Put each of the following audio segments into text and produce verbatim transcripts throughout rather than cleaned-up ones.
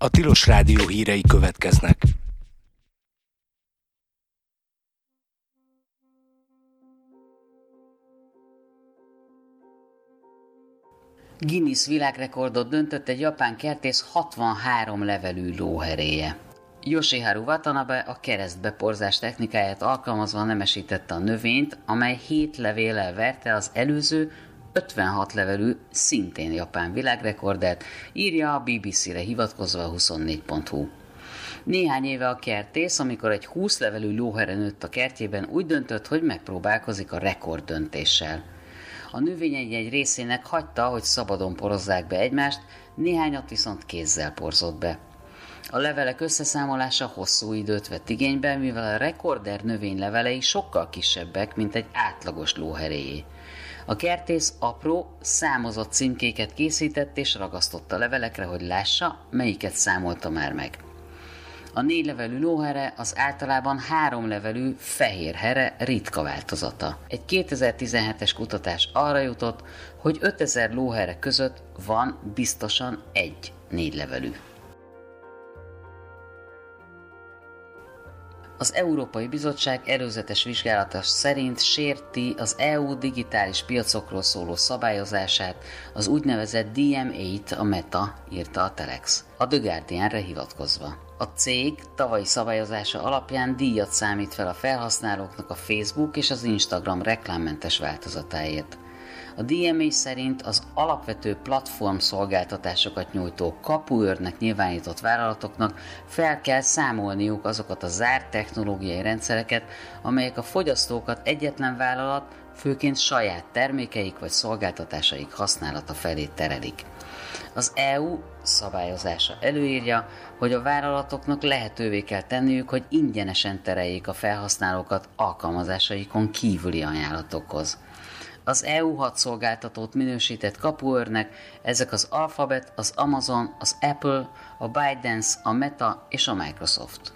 A Tilos Rádió hírei következnek. Guinness világrekordot döntött egy japán kertész hatvanhárom levelű lóheréje. Yoshiharu Watanabe a keresztbeporzás technikáját alkalmazva nemesítette a növényt, amely hét levéllel verte az előző ötvenhat levelű, szintén japán világrekordet, írja a bé bé cére hivatkozva a huszonnégy pont hu. Néhány éve a kertész, amikor egy húsz levelű lóhere nőtt a kertjében, úgy döntött, hogy megpróbálkozik a rekorddöntéssel. A növényei egy részének hagyta, hogy szabadon porozzák be egymást, néhányat viszont kézzel porzott be. A levelek összeszámolása hosszú időt vett igénybe, mivel a rekorder növény levelei sokkal kisebbek, mint egy átlagos lóheréjé. A kertész apró, számozott címkéket készített és ragasztott a levelekre, hogy lássa, melyiket számolta már meg. A négy levelű lóhere az általában három levelű fehér here ritka változata. Egy kétezer-tizenhetes kutatás arra jutott, hogy ötezer lóhere között van biztosan egy négy levelű. Az Európai Bizottság előzetes vizsgálata szerint sérti az é u digitális piacokról szóló szabályozását, az úgynevezett dé em nyolc, a Meta, írta a Telex, a The Guardianre hivatkozva. A cég tavalyi szabályozása alapján díjat számít fel a felhasználóknak a Facebook és az Instagram reklámmentes változatáért. A dé em nyolc szerint az alapvető platform szolgáltatásokat nyújtó kapuőrnek nyilvánított vállalatoknak fel kell számolniuk azokat a zárt technológiai rendszereket, amelyek a fogyasztókat egyetlen vállalat, főként saját termékeik vagy szolgáltatásaik használata felé terelik. Az é u szabályozása előírja, hogy a vállalatoknak lehetővé kell tenniük, hogy ingyenesen tereljék a felhasználókat alkalmazásaikon kívüli ajánlatokhoz. Az é u hat szolgáltatót minősített kapuőrnek ezek az Alphabet, az Amazon, az Apple, a ByteDance, a Meta és a Microsoft.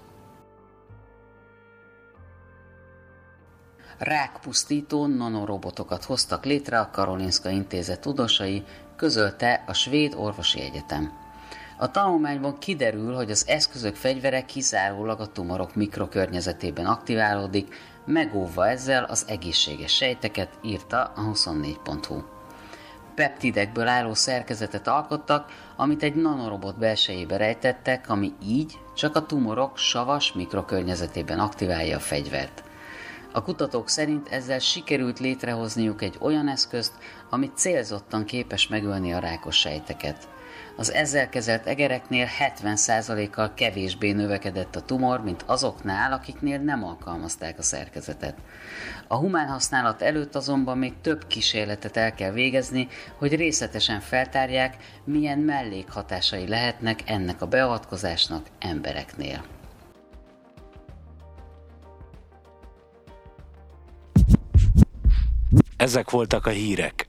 Rákpusztító nanorobotokat hoztak létre a Karolinska Intézet tudósai, közölte a Svéd Orvosi Egyetem. A tanulmányban kiderül, hogy az eszközök fegyvere kizárólag a tumorok mikrokörnyezetében aktiválódik, megóvva ezzel az egészséges sejteket, írta a huszonnégy pont hu. Peptidekből álló szerkezetet alkottak, amit egy nanorobot belsejébe rejtettek, ami így csak a tumorok savas mikrokörnyezetében aktiválja a fegyvert. A kutatók szerint ezzel sikerült létrehozniuk egy olyan eszközt, ami célzottan képes megölni a rákos sejteket. Az ezzel kezelt egereknél hetven százalékkal kevésbé növekedett a tumor, mint azoknál, akiknél nem alkalmazták a szerkezetet. A humán használat előtt azonban még több kísérletet el kell végezni, hogy részletesen feltárják, milyen mellékhatásai lehetnek ennek a beavatkozásnak embereknél. Ezek voltak a hírek.